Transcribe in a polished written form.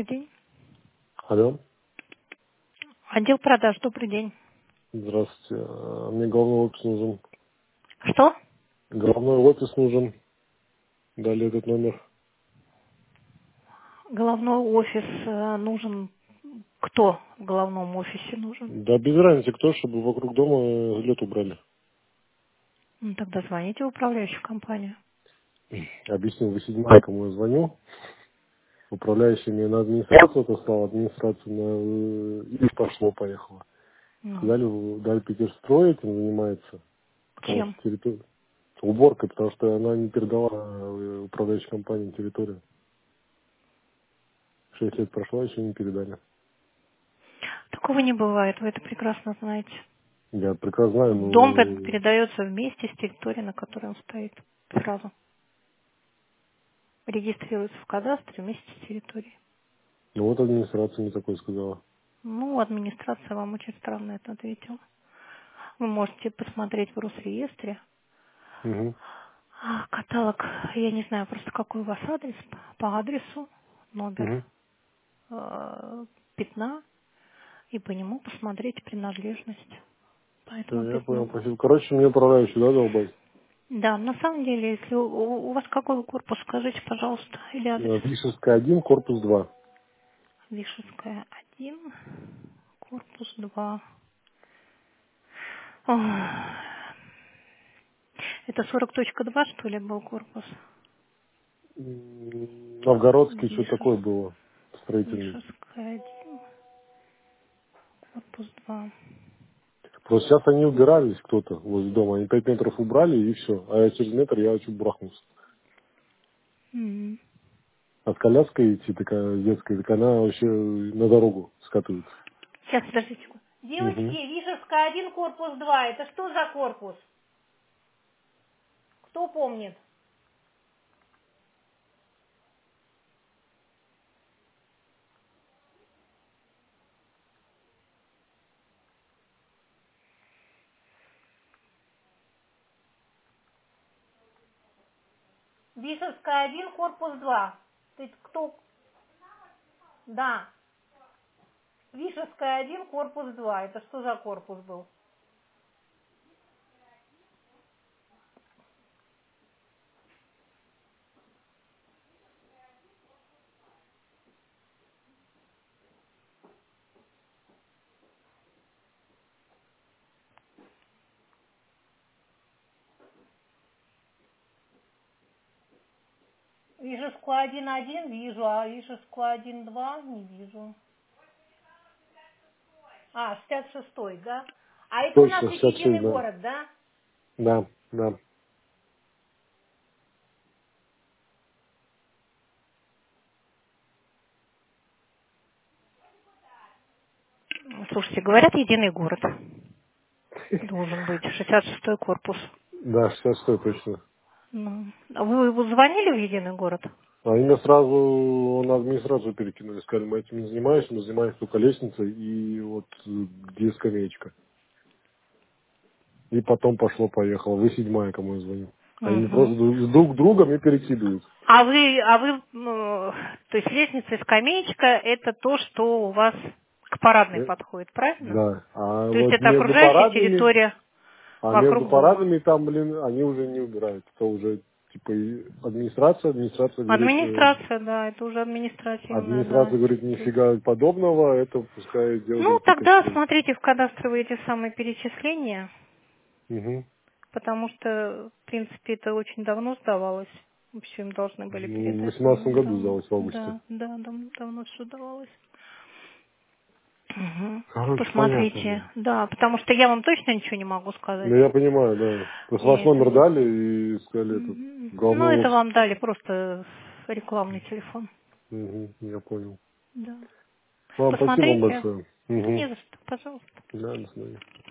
Добрый день. Алло. Отдел продаж, добрый день. Здравствуйте. Мне головной офис нужен. Что? Головной офис нужен. Дали этот номер. Головной офис нужен. Кто в головном офисе нужен? Да без разницы кто, чтобы вокруг дома лед убрали. Ну, тогда звоните в управляющую компанию. Объяснил, вы седьмая, кому я звоню. Управляющий мне на администрацию отослал, администрацию и пошло-поехало. Ну, Дали Питерстрой этим занимается, потому чем? что территория уборкой, потому что она не передала управляющей компании территорию. 6 лет прошло, еще не передали. Такого не бывает, вы это прекрасно знаете. Я прекрасно знаю, Дом но передается вместе с территорией, на которой он стоит. Сразу. Регистрируется в кадастре вместе с территорией. вот администрация мне такое сказала. Ну, администрация вам очень странно это ответила. Вы можете посмотреть в Росреестре. Угу. Каталог, я не знаю просто какой у вас адрес, по адресу, номер Угу. пятна, и по нему посмотреть принадлежность по этому Я понял, пятну. спасибо. Короче, мне управляющий, да, долбать? Да, на самом деле, если у вас какой корпус, скажите, пожалуйста, или адрес. Вишевская 1, корпус 2. Вишевская 1, корпус 2. Ох. Это 40.2, что ли, был корпус? Новгородский, что такое Вишевская было? Строительный. 1, корпус 2. Просто сейчас они убирались, кто-то возле дома. Они 5 метров убрали, и все. А я через метр я чуть брахнулся. Мгм. От коляска идти, такая детская, так она вообще на дорогу скатывается. Сейчас, подождите. Девочки, Угу. Вишевская 1, корпус 2. Это что за корпус? Кто помнит? Вишевская 1, корпус 2. Ты кто? Да. Вишевская 1, корпус 2. Это что за корпус был? Вишевскую 1.1 вижу, а Вишевскую 1.2 не вижу. 66-й, да? А это у нас Точно, ведь 66, единый да. город, да? Да, да. Слушайте, говорят, единый город должен быть, 66-й корпус. Да, 66 точно. Ну, а вы его звонили в единый город? Они меня сразу на администрацию перекинули, сказали, мы этим не занимаемся, мы занимаемся только лестницей и вот где скамеечка. И потом пошло-поехало. Вы седьмая, кому я звоню. Они мне просто Угу. друг друга мне перекидывают. А вы, то есть лестница и скамеечка, это то, что у вас к парадной Э, подходит, правильно? Да. А То есть вот это между окружающая парадными, территория вокруг дома. там, они уже не убирают. Это уже типа администрация говорит, Администрация, да, это уже административная, да. администрация говорит, То есть, нифига подобного, это пускай ну, делают тогда Питерстрой. смотрите в кадастровые эти самые перечисления, Угу. потому что, в принципе, это очень давно сдавалось. Вообще им должны были В передать 18 году давно-давно. сдалось в августе. Да, да, давно все давалось. Мгм. Короче, понятно, Посмотрите, да. да, потому что я вам точно ничего не могу сказать. Ну, я понимаю, да. Просто Я ваш это... номер дали и сказали этот, Мгм. Ну, головной это офис. вам дали просто рекламный телефон. Угу, я понял. Да. Вам спасибо вам Посмотрите. большое. Да не Угу. за что, пожалуйста. Да, до свидания.